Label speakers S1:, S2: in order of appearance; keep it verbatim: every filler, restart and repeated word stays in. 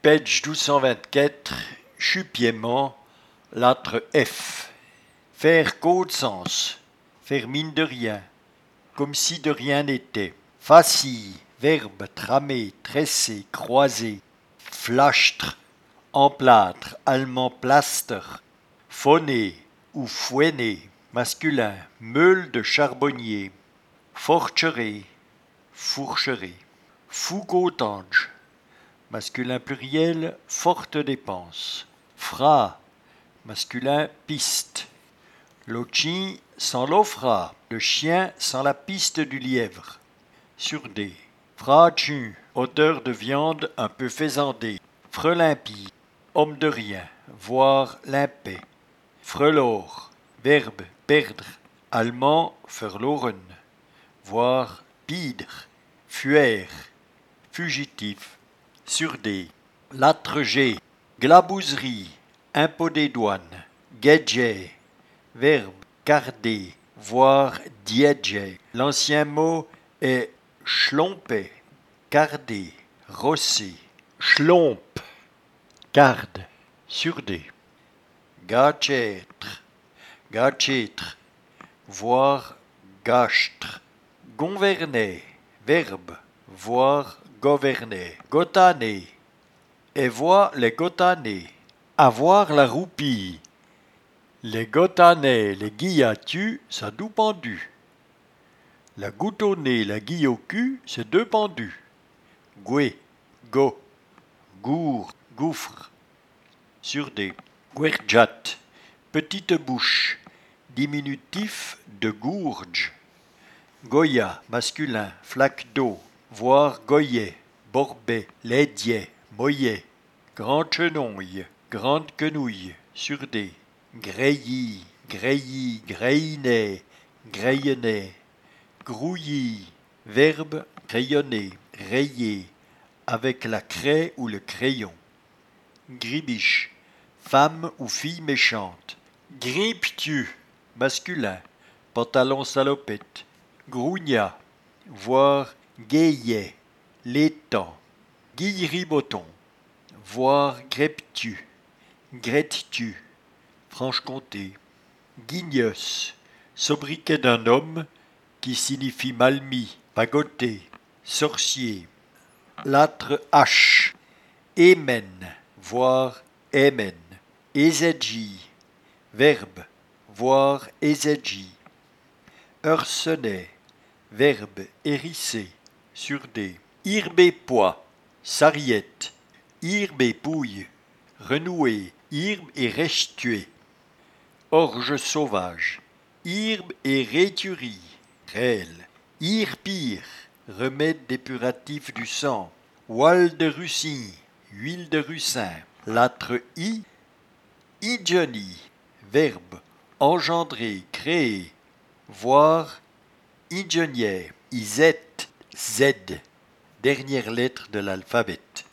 S1: Page douze cent vingt-quatre, chupiement, lettre F. Faire code sens, faire mine de rien, comme si de rien n'était. Facile, verbe tramer, tresser, croiser. Flashtre, emplâtre, allemand plaster. Phoner ou fouener, masculin, meule de charbonnier. Forcherer, fourcherer. Foucaultange, masculin pluriel, forte dépense. Fra, masculin piste. Lochi sans l'ofra, le chien sans la piste du lièvre. Surdé. Fratu, odeur de viande un peu faisandée. Frelimpi, homme de rien, voire limpet. Frelor, verbe perdre, allemand verloren, voire pidre. Fuir, fugitif. Surdé. Latre G, glabouzerie, impôt des douanes. Guedjet, verbe carder, voire diedjet. L'ancien mot est schlompe, carder, rosser. Schlomp, carde, surdé. Gâchêtre, gâchêtre, voire gâchtre. Gonvernet, verbe, voire gouverner. Gotaner, et voir les gotanés. Avoir la roupie. Les gotanais, les guillattus, ça doux pendu. La goutonnée, la guille au cul, c'est deux pendus. Goué, go, gour, gouffre. Surdé. Guerjat, petite bouche, diminutif de gourge. Goya, masculin, flaque d'eau, voire goyet, borbet, laidier, moyet. Grande chenouille, grande quenouille, surdé. Greillis, greillis, greillinet, greillenet. Grouillis, verbe crayonner, rayer, avec la craie ou le crayon. Gribiche, femme ou fille méchante. Grippe-tu, masculin, pantalon salopette. Grougnat, voire guéillet, l'étang. Guilleriboton, voire grep-tu, grette-tu, Franche-Comté. Guignos, sobriquet d'un homme qui signifie mal mis, pagoté, sorcier. Latre H, émen, voire émen. Ézégie, verbe, voire ézégie. Heursenet, verbe hérisser, surdé. Hirbé-pois, sarriette. Hirbé-pouille, renouer, hirbe et restuer. Orge sauvage, hirbe et réturie, rêle. Hirpire, remède dépuratif du sang. Oual de russie, huile de russin. Latre I, igeni, verbe engendrer, créer, voire igenier. Izette, Z, dernière lettre de l'alphabet.